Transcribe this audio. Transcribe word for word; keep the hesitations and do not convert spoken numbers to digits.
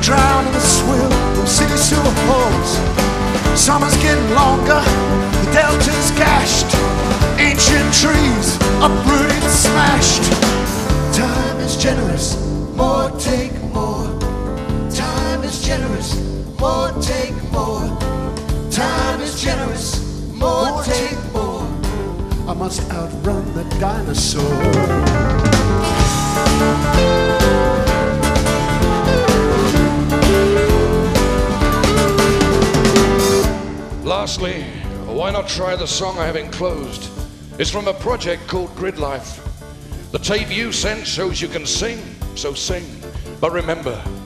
drown in the swill from city sewer holes. Summer's getting longer, the delta's gashed, ancient trees uprooted, smashed. Time is generous, more take more. Time is generous, more take more. Time is generous, more take more. I must outrun the dinosaur. Lastly, why not try the song I have enclosed? It's from a project called Grid Life. The tape you sent shows you can sing, so sing. But remember,